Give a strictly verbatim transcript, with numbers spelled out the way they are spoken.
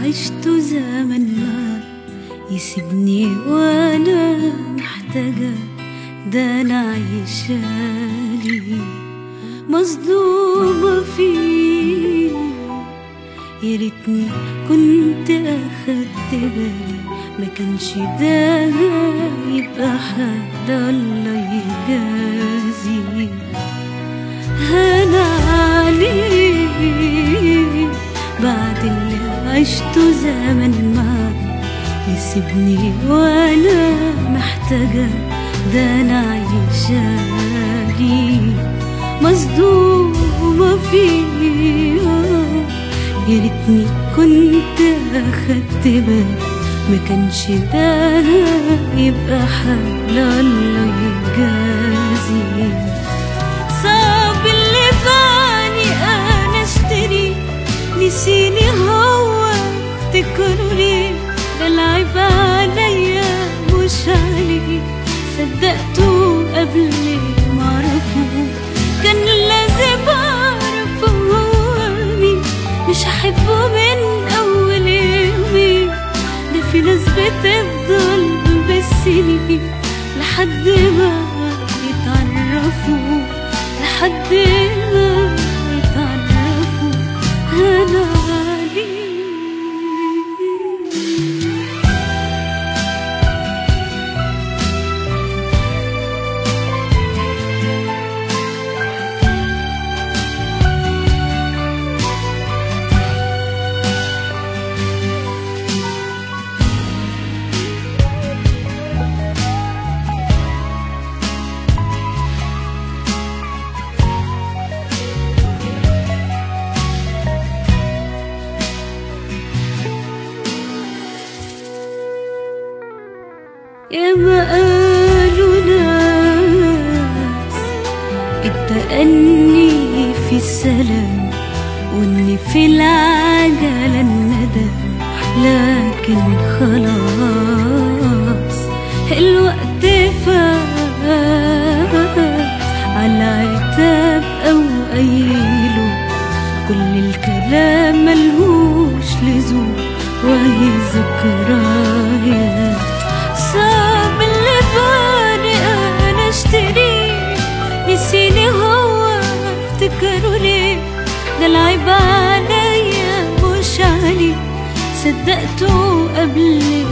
عشته زمن ما يسيبني وانا محتاجة، ده انا عايشالي مصدومة فيه. يا ريتني كنت اخدت بالي، ما كانش ده يبقى حال الله يجازي. هنا عليه بعد اللي عشته زمن ما يسيبني وانا محتاجة، ده انا عايشالي مصدومة فيه. يا ريتني كنت اخدت بالي، ما كانش ده يبقى حال الله يجازي. صعب اللي باني انا اشتري، نسيني هو افتكره ليه، ده العيب عليا مش عليه. صدقته قبل ما اعرفه، كان لازم اعرفه هو مين. مش هحبه من اول يومين، ده في ناس بتفضل بالسنين لحد ما يتعرفوا، لحد ما يتعرفوا. انا عليه يا ما قالوا ناس التأني في السلام، وإن في العجلة الندم، لكن خلاص الوقت فات على عتاب أو قايله. كل الكلام ملهوش لزوم وهي ذكريات. صعب اللي باني انا اشتريه، نسيني هو افتكره ليه، ده العيب عليا مش عليه. صدقته قبل